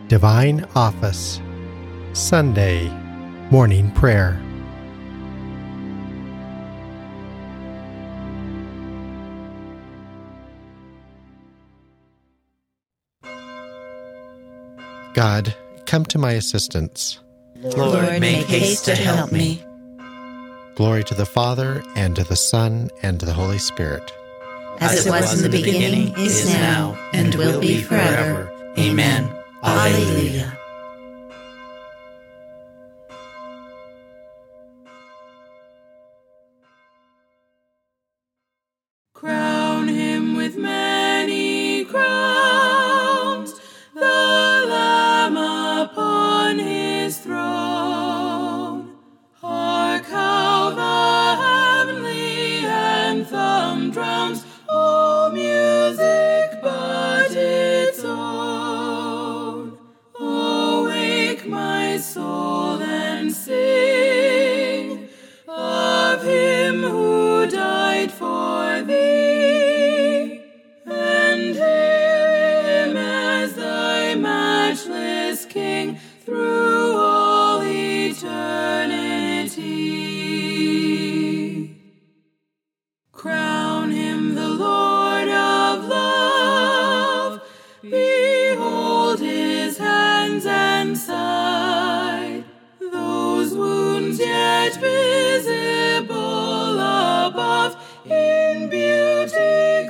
Divine Office, Sunday Morning Prayer. God, come to my assistance. Lord, make haste to help me. Glory to the Father, and to the Son, and to the Holy Spirit. As it was in the beginning, is now, and will be forever. Amen. Alleluia. Crown him with many crowns, the Lamb upon his throne. Hark how the heavenly anthem drowns all music but its own. Awake, my soul, and sing of him who died for thee, and hail him as thy matchless King through all eternity. Crown him the Lord of love, behold his hands and side, those wounds yet visible above, in beauty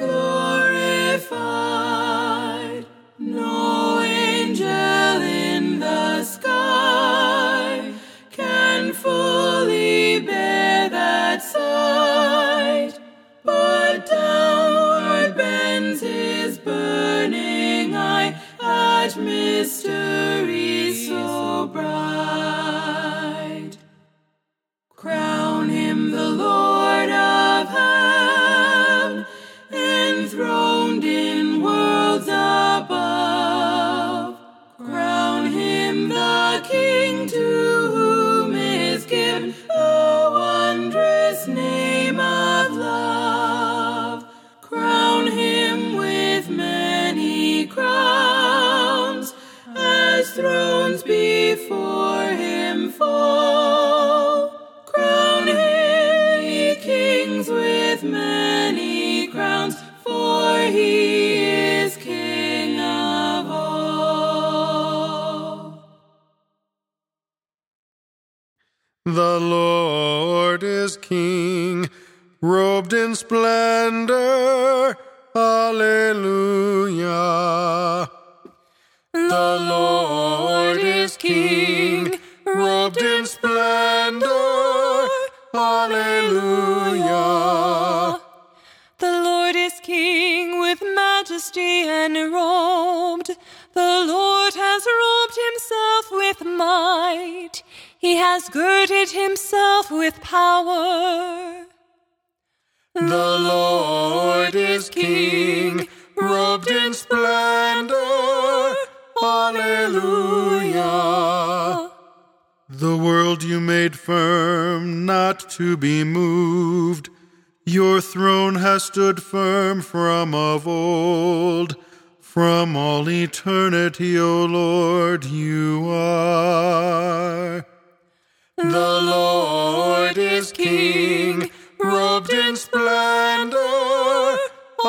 glorified. No angel in the sky can fully bear that sight, but downward bends his burning eye at mystery so bright. Crown him the Lord of heaven, enthroned in worlds above. Crown him the King to whom is given the wondrous name of love. Crown him with many crowns, as thrones before him fall. Crown him, ye kings, with many crowns, for he is King of all. The Lord is King, robed in splendor. Alleluia. The Lord is King, robed in splendor. Alleluia. The Lord is King, with majesty enrobed. The Lord has robed himself with might. He has girded himself with power. The Lord is King, robed in splendor. Alleluia. The world you made firm, not to be moved. Your throne has stood firm from of old. From all eternity, O Lord, you are. The Lord is King, robed in splendor.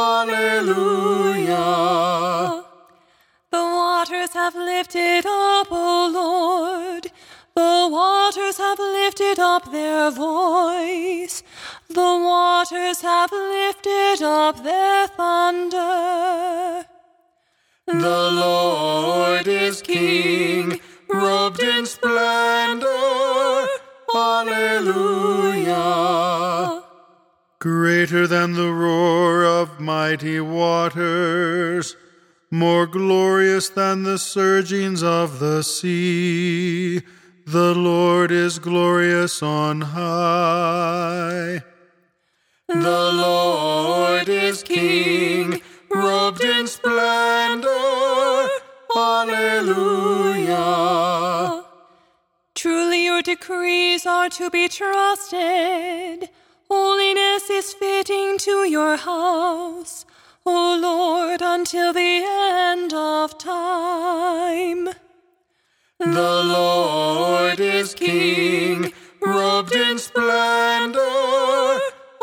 Alleluia. The waters have lifted up, O Lord. The waters have lifted up their voice. The waters have lifted up their thunder. The Lord is King, robed in splendor. Alleluia. Greater than the roar of mighty waters, more glorious than the surgings of the sea, the Lord is glorious on high. The Lord is King, robed in splendor. Alleluia. Truly your decrees are to be trusted. Holiness is fitting to your house, O Lord, until the end of time. The Lord is King, robed in splendor.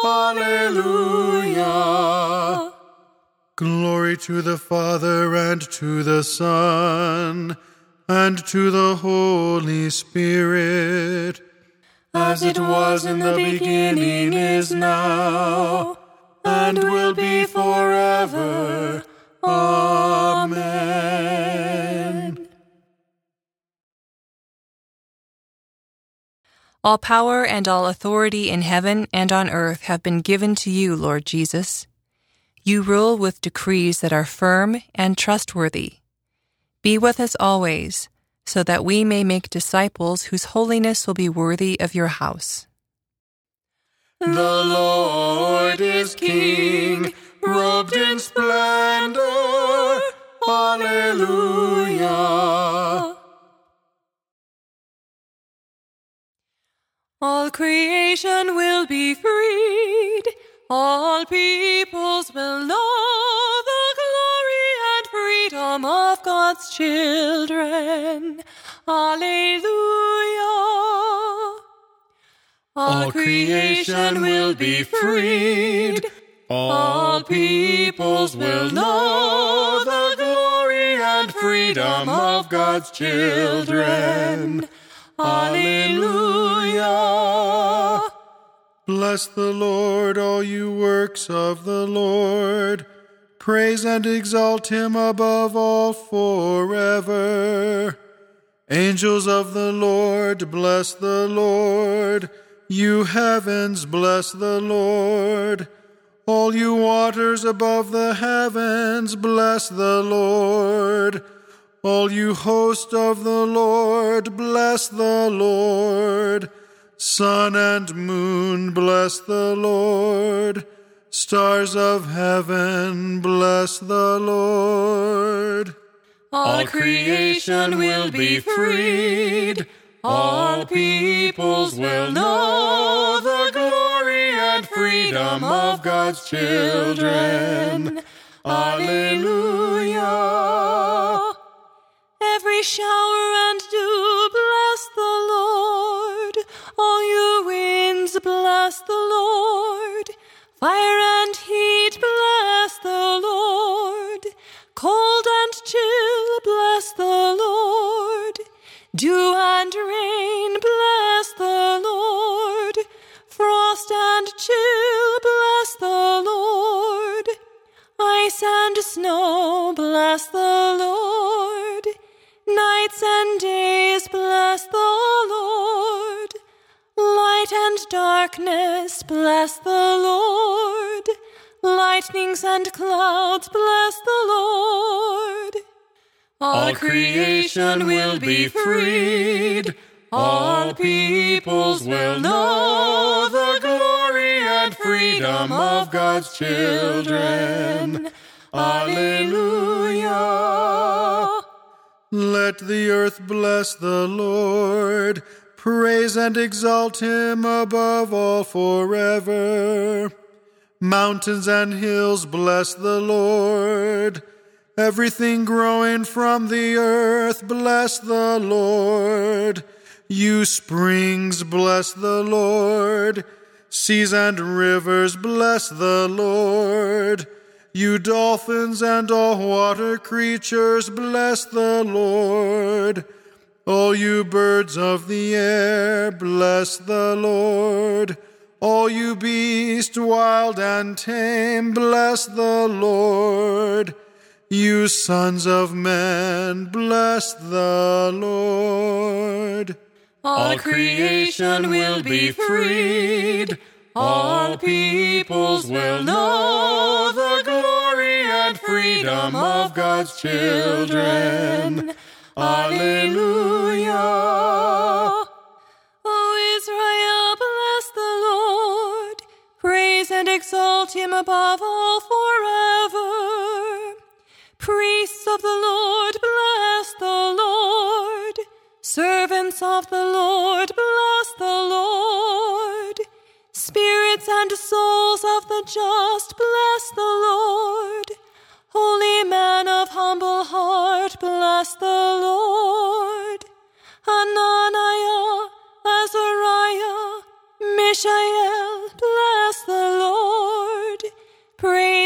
Alleluia. Glory to the Father, and to the Son, and to the Holy Spirit, as it was in the beginning, is now, and will be forever. Amen. All power and all authority in heaven and on earth have been given to you, Lord Jesus. You rule with decrees that are firm and trustworthy. Be with us always, so that we may make disciples whose holiness will be worthy of your house. The Lord is King, robed in splendor. Alleluia. All creation will be freed. All peoples will know the glory and freedom of God's children. Alleluia. All creation will be freed. All peoples will know the glory and freedom of God's children. Alleluia. Bless the Lord, all you works of the Lord. Praise and exalt him above all forever. Angels of the Lord, bless the Lord. You heavens, bless the Lord. All you waters above the heavens, bless the Lord. All you host of the Lord, bless the Lord. Sun and moon, bless the Lord. Stars of heaven, bless the Lord. All creation will be freed. All peoples will know the glory and freedom of God's children. Alleluia. Every shower and dew, bless the Lord. All you winds, bless the Lord. Fire and heat, bless the Lord. Cold and chill, bless the Lord. Dew and rain, bless the Lord. Frost and chill, bless the Lord. Ice and snow, bless the Lord. Nights and days, bless the Lord. Light and darkness, bless the Lord. Lightnings and clouds, bless the Lord. All creation will be freed. All peoples will know the glory and freedom of God's children. Alleluia. Let the earth bless the Lord. Praise and exalt him above all forever. Mountains and hills bless the Lord. Everything growing from the earth, bless the Lord. You springs, bless the Lord. Seas and rivers, bless the Lord. You dolphins and all water creatures, bless the Lord. All you birds of the air, bless the Lord. All you beasts, wild and tame, bless the Lord. You sons of men, bless the Lord. All creation will be freed. All peoples will know the glory and freedom of God's children. Alleluia. O Israel, bless the Lord. Praise and exalt him above all forever. Priests of the Lord, bless the Lord. Servants of the Lord, bless the Lord. Spirits and souls of the just, bless the Lord. Holy man of humble heart, bless the Lord.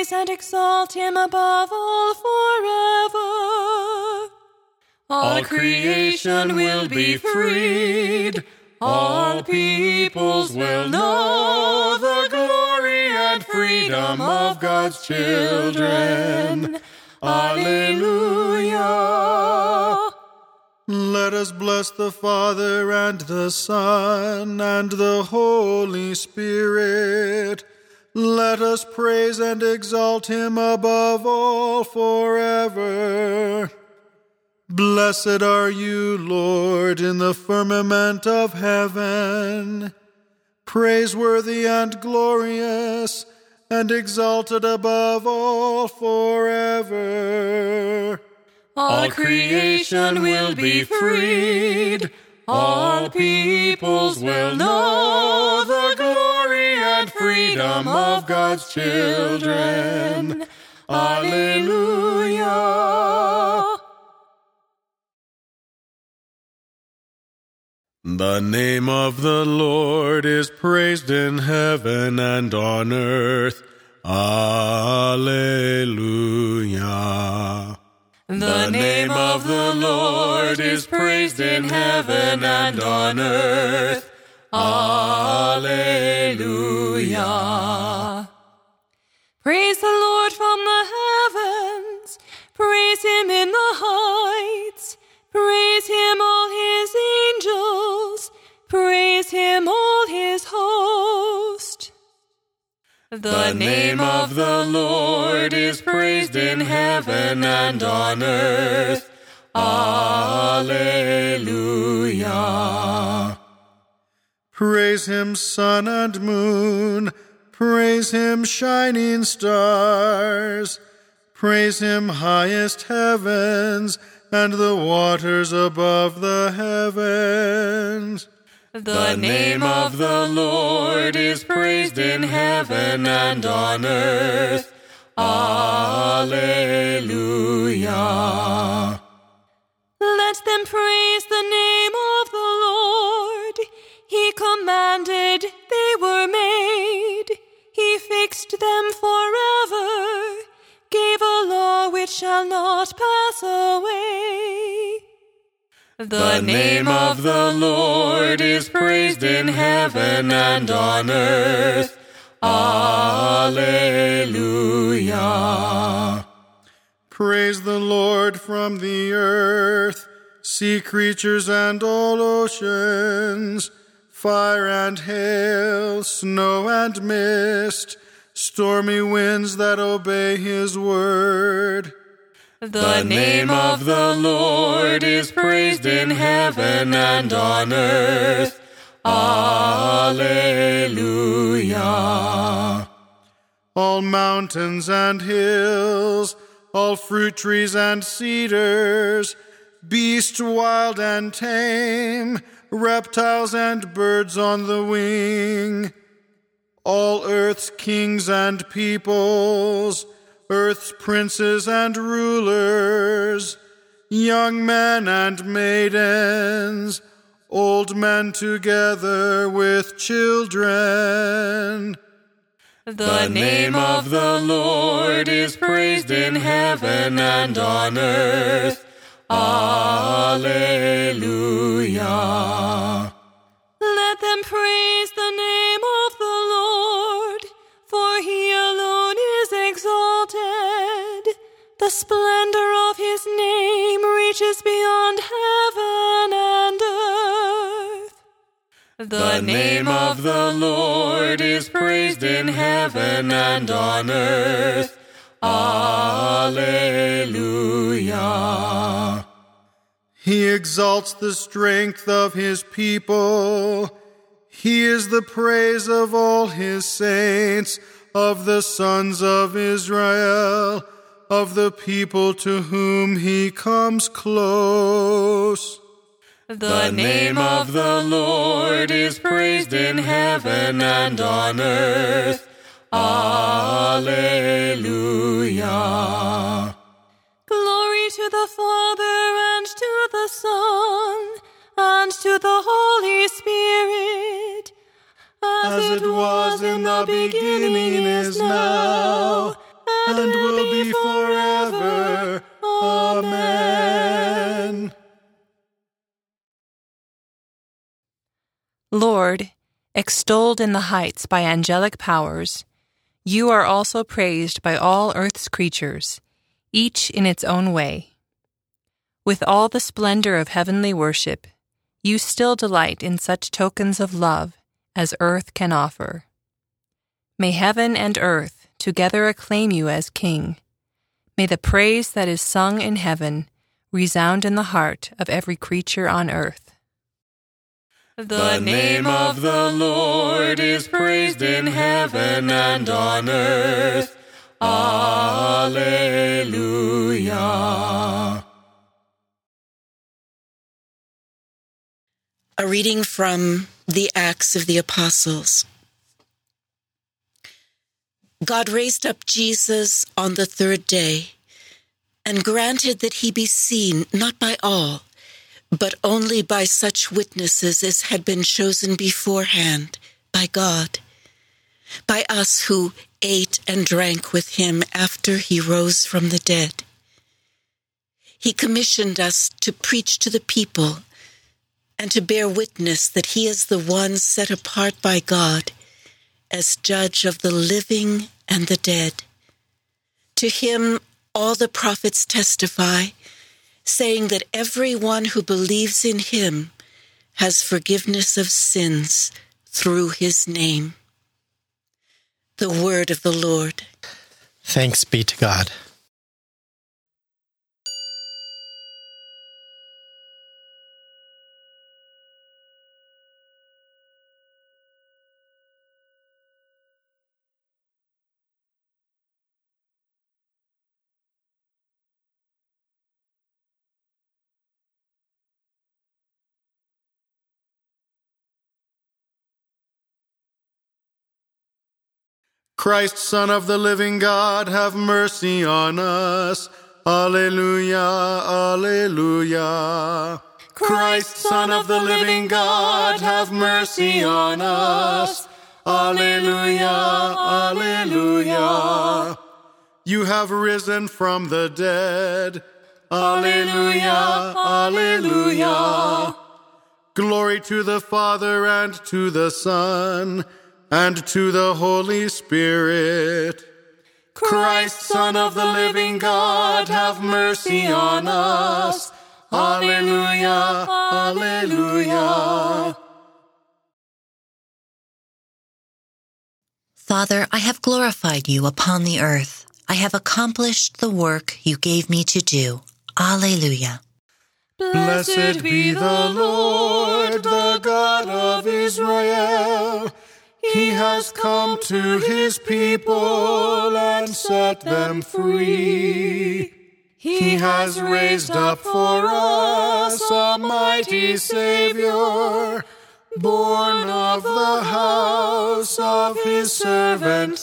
praise and exalt him above all forever. All creation will be freed. All peoples will know the glory and freedom of God's children. Alleluia. Let us bless the Father and the Son and the Holy Spirit. Let us praise and exalt him above all forever. Blessed are you, Lord, in the firmament of heaven, praiseworthy and glorious, and exalted above all forever. All creation will be freed. All peoples will know the glory and freedom of God's children. Alleluia. The name of the Lord is praised in heaven and on earth. Alleluia. The name of the Lord is praised in heaven and on earth. Alleluia. Praise the Lord from the heavens. Praise him in the heights. Praise him, all his angels. Praise him, all his host. The name of the Lord is praised in heaven and on earth. Alleluia. Praise him, sun and moon. Praise him, shining stars. Praise him, highest heavens, and the waters above the heavens. The name of the Lord is praised in heaven and on earth. Alleluia. Let them praise the name of the Lord. He commanded, they were made. He fixed them forever, gave a law which shall not pass away. The name of the Lord is praised in heaven and on earth. Alleluia. Praise the Lord from the earth, sea creatures and all oceans, fire and hail, snow and mist, stormy winds that obey his word. The name of the Lord is praised in heaven and on earth. Alleluia. All mountains and hills, all fruit trees and cedars, beasts wild and tame, reptiles and birds on the wing, all earth's kings and peoples, earth's princes and rulers, young men and maidens, old men together with children. The name of the Lord is praised in heaven and on earth. Alleluia. Let them praise the name of the Lord, for he alone is exalted. The splendor of his name reaches beyond heaven and earth. The name of the Lord is praised in heaven and on earth. Alleluia. He exalts the strength of his people. He is the praise of all his saints, of the sons of Israel, of the people to whom he comes close. The name of the Lord is praised in heaven and on earth. Alleluia. Glory to the Father and to the Son and to the Holy Spirit, as it was in the beginning, is now, and will be forever. Amen. Lord, extolled in the heights by angelic powers, you are also praised by all earth's creatures, each in its own way. With all the splendor of heavenly worship, you still delight in such tokens of love as earth can offer. May heaven and earth together acclaim you as King. May the praise that is sung in heaven resound in the heart of every creature on earth. The name of the Lord is praised in heaven and on earth. Alleluia. A reading from the Acts of the Apostles. God raised up Jesus on the third day and granted that he be seen not by all, but only by such witnesses as had been chosen beforehand by God, by us who ate and drank with him after he rose from the dead. He commissioned us to preach to the people and to bear witness that he is the one set apart by God as judge of the living and the dead. To him all the prophets testify, saying that everyone who believes in him has forgiveness of sins through his name. The word of the Lord. Thanks be to God. Christ, Son of the living God, have mercy on us. Alleluia, alleluia. Christ, Son of the living God, have mercy on us. Alleluia, alleluia. You have risen from the dead. Alleluia, alleluia. Glory to the Father and to the Son and to the Holy Spirit. Christ, Son of the living God, have mercy on us. Alleluia, alleluia. Father, I have glorified you upon the earth. I have accomplished the work you gave me to do. Alleluia. Blessed be the Lord, the God of Israel. He has come to his people and set them free. He has raised up for us a mighty Savior, born of the house of his servant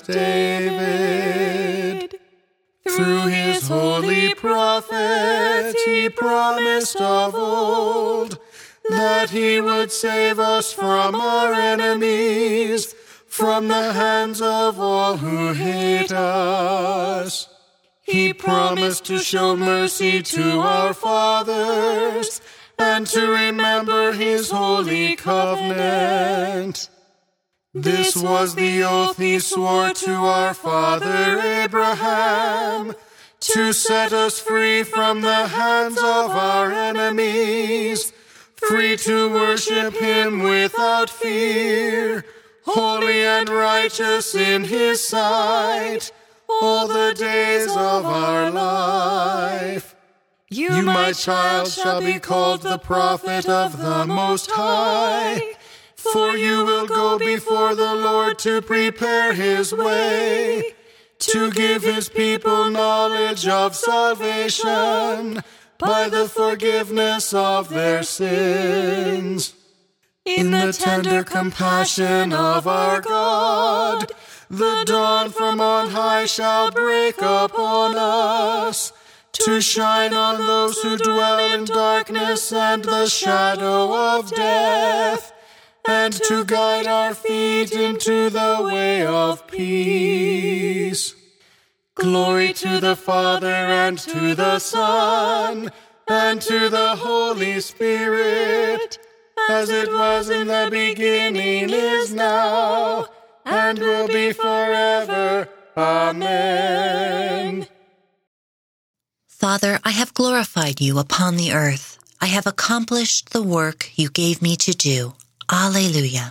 David. Through his holy prophet he promised of old that he would save us from our enemies, from the hands of all who hate us. He promised to show mercy to our fathers and to remember his holy covenant. This was the oath he swore to our father Abraham, to set us free from the hands of our enemies, free to worship him without fear, holy and righteous in his sight, all the days of our life. You, my child, shall be called the prophet of the Most High, for you will go before the Lord to prepare his way, to give his people knowledge of salvation by the forgiveness of their sins. In the tender compassion of our God, the dawn from on high shall break upon us, to shine on those who dwell in darkness and the shadow of death, and to guide our feet into the way of peace. Glory to the Father, and to the Son, and to the Holy Spirit, as it was in the beginning, is now, and will be forever. Amen. Father, I have glorified you upon the earth. I have accomplished the work you gave me to do. Alleluia.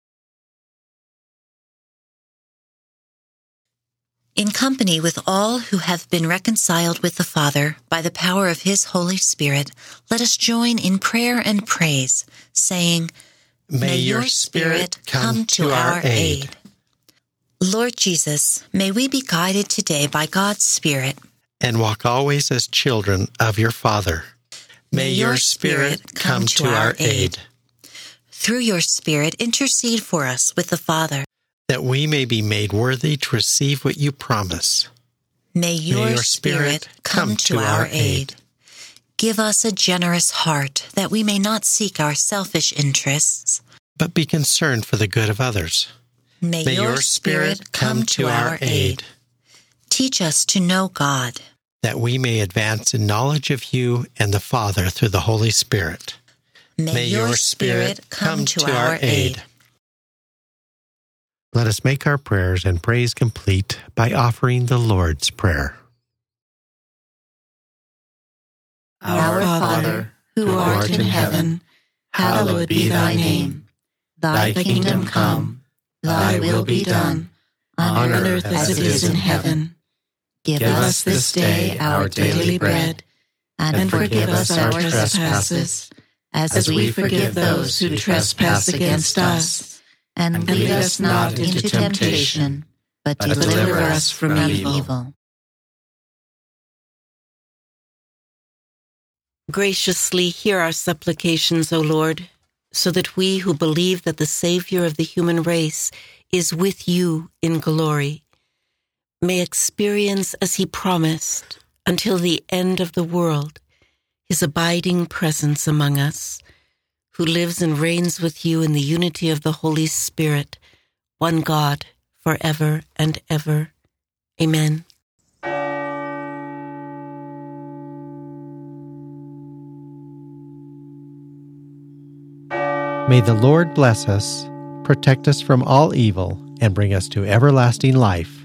In company with all who have been reconciled with the Father by the power of his Holy Spirit, let us join in prayer and praise, saying, May your Spirit come to our aid. Lord Jesus, may we be guided today by God's Spirit, and walk always as children of your Father. May your Spirit come to our aid. Through your Spirit, intercede for us with the Father, that we may be made worthy to receive what you promise. May your Spirit come to our aid. Give us a generous heart, that we may not seek our selfish interests, but be concerned for the good of others. May your Spirit come to our aid. Teach us to know God, that we may advance in knowledge of you and the Father through the Holy Spirit. May your Spirit come to our aid. Let us make our prayers and praise complete by offering the Lord's Prayer. Our Father, who art in heaven, hallowed be thy name. Thy kingdom come, thy will be done, on earth as it is in heaven. Give us this day our daily bread, and forgive us our trespasses, as we forgive those who trespass against us. And lead us not into temptation, but deliver us from evil. Graciously hear our supplications, O Lord, so that we who believe that the Savior of the human race is with you in glory may experience, as he promised, until the end of the world, his abiding presence among us, who lives and reigns with you in the unity of the Holy Spirit, one God, forever and ever. Amen. May the Lord bless us, protect us from all evil, and bring us to everlasting life.